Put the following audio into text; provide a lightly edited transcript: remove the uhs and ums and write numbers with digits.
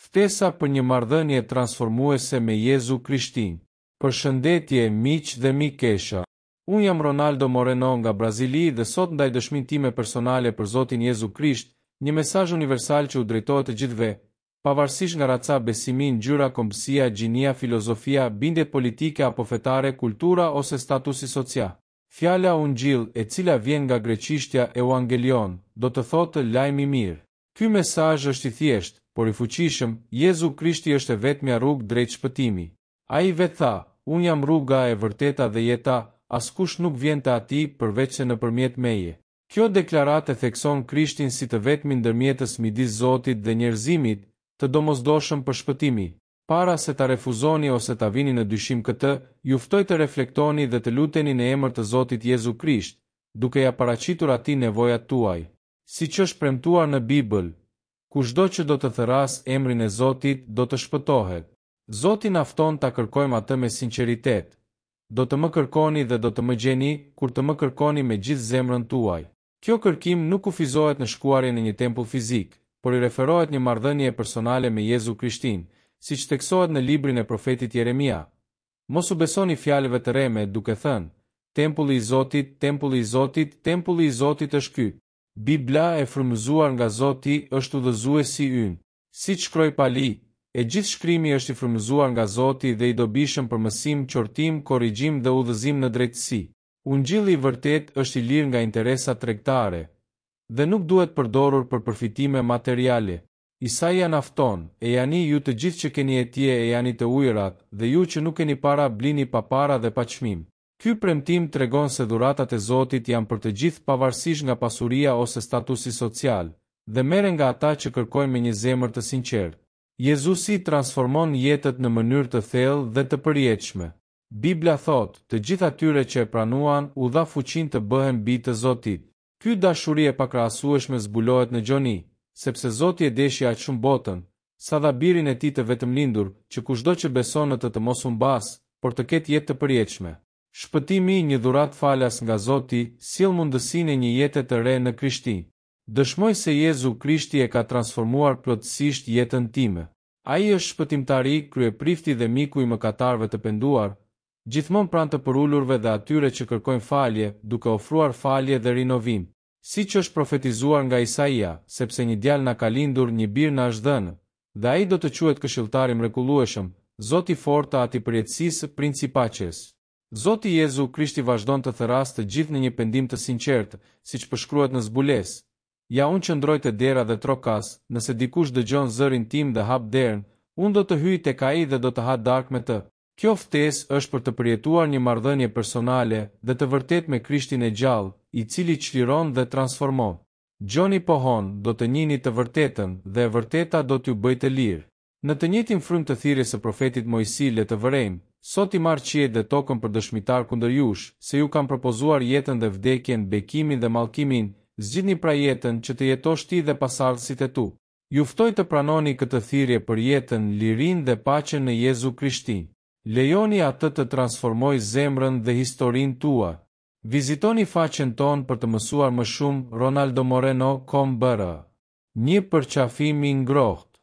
Ftesa për një marrëdhënie transformuese me Jezu Krishtin. Përshëndetje miq dhe mikesha. Unë jam Ronaldo Moreno nga Brazili dhe sot ndaj dëshminë time personale për Zotin Jezu Krisht, një mesazh universal që u drejtohet të gjithëve, pavarësisht nga raca, besimi, ngjyra, kombësia, gjinia, filozofia, bindjet politike apo fetare, kultura ose statusi social. Fjala Ungjil, e cila vjen nga greqishtja Evangelion, do të thotë lajm i mirë. Ky mesazh është i thjeshtë, por i fuqishëm. Jezu Krishti është e vetmja rrugë drejt shpëtimi. Ai vetë tha, unë jam rruga, e vërteta dhe jeta, askush nuk vjen te Ati përveç se nëpërmjet meje. Kjo deklaratë e thekson Krishtin si të vetmin ndërmjetës midis Zotit dhe njerëzimit, të domosdoshëm për shpëtimi. Para se ta refuzoni ose ta vini në dyshim këtë, ju ftoj të reflektoni dhe të luteni në emër të Zotit Jezu Krisht, duke ja paraqitur Atij nevojat tuaj. Siç është premtuar në Bibël, kushdo që do të thërras emrin e Zotit do të shpëtohet. Zoti na fton ta kërkojmë atë me sinqeritet. Do të më kërkoni dhe do të më gjeni kur të më kërkoni me gjithë zemrën tuaj. Kjo kërkim nuk kufizohet në shkuarje në një tempull fizik, por i referohet një marrëdhënie personale me Jezu Krishtin, siç theksohet në librin e profetit Jeremia. Mos u besoni fjalëve të reme duke thënë, tempulli i Zotit, tempulli i Zotit, tempulli i Zotit është ky. Bibla e frymëzuar nga Zoti është udhëzuesi ynë. Siç shkroi Pali, e gjithë shkrimi është i frymëzuar nga Zoti dhe i dobishëm për mësim, qortim, korrigjim dhe udhëzim në drejtësi. Ungjilli i vërtet është i lirë nga interesa tregtare dhe nuk duhet përdorur për përfitime materiale. Isaia na fton, e jani ju të gjithë që keni etje, e jani të ujërat, dhe ju që nuk keni para blini pa para dhe pa çmim. Ky premtim tregon se dhuratat e Zotit janë për të gjithë pavarësisht nga pasuria ose statusi social, dhe merren nga ata që kërkojnë me një zemër të sinqertë. Jezusi transformon jetët në mënyrë të thellë dhe të përjetshme. Bibla thot, të gjithë atyre që e pranuan, u dha fuqinë të bëhen bijtë të Zotit. Ky dashuri e pakrahasueshme zbulohet në gjoni, sepse Zoti e deshi aq shumë botën, sa dha birin e tij të vetëmlindur, që kushdo që beson në të mos humbas, por të ketë jetë të përjetshme. Shpëtimi, një dhuratë falas nga Zoti, sjell mundësinë e një jete të re në Krishtin. Dëshmoj se Jezu Krishti e ka transformuar plotësisht jetën time. Ai është shpëtimtari, kryeprifti dhe miku i mëkatarëve të penduar, gjithmonë pranë të përulurve dhe atyre që kërkojnë falje, duke ofruar falje dhe rinovim. Siç është profetizuar nga Isaia, sepse një djalë na ka lindur, një bir na është dhënë, dhe ai do të quhet këshilltar i mrekullueshëm, Zoti i fortë, Ati i përjetësisë, Princi i Paqes. Zoti Jezu Krishti vazhdon të thërras të gjithë në një pendim të sinqertë, siç përshkruhet në zbulesë. Ja, unë qëndroj te dera dhe trokas, nëse dikush dëgjon zërin tim dhe hap derën, unë do të hyj tek ai dhe do të ha darkë me të. Kjo ftesë është për të përjetuar një marrëdhënie personale dhe të vërtetë me Krishtin e gjallë, i cili çliron dhe transformon. Gjoni pohon, do të njihni të vërtetën dhe e vërteta do t'ju bëjë të lirë. Në të njëjtin frymë të thirrjes së profetit Mojsi le të vërejmë, sot i marr qiejt dhe tokën për dëshmitar kundër jush, se ju kam propozuar jetën dhe vdekjen, bekimin dhe mallkimin, zgjidhni pra jetën që të jetosh ti dhe pasardhësit e tu. Ju ftoj të pranoni këtë thirrje për jetën, lirinë dhe paqen në Jezu Krishtin. Lejoni atë të transformojë zemrën dhe historinë tua. Vizitoni faqen tonë për të mësuar më shumë. ronaldomoreno.com/. Një përqafim i ngrohtë.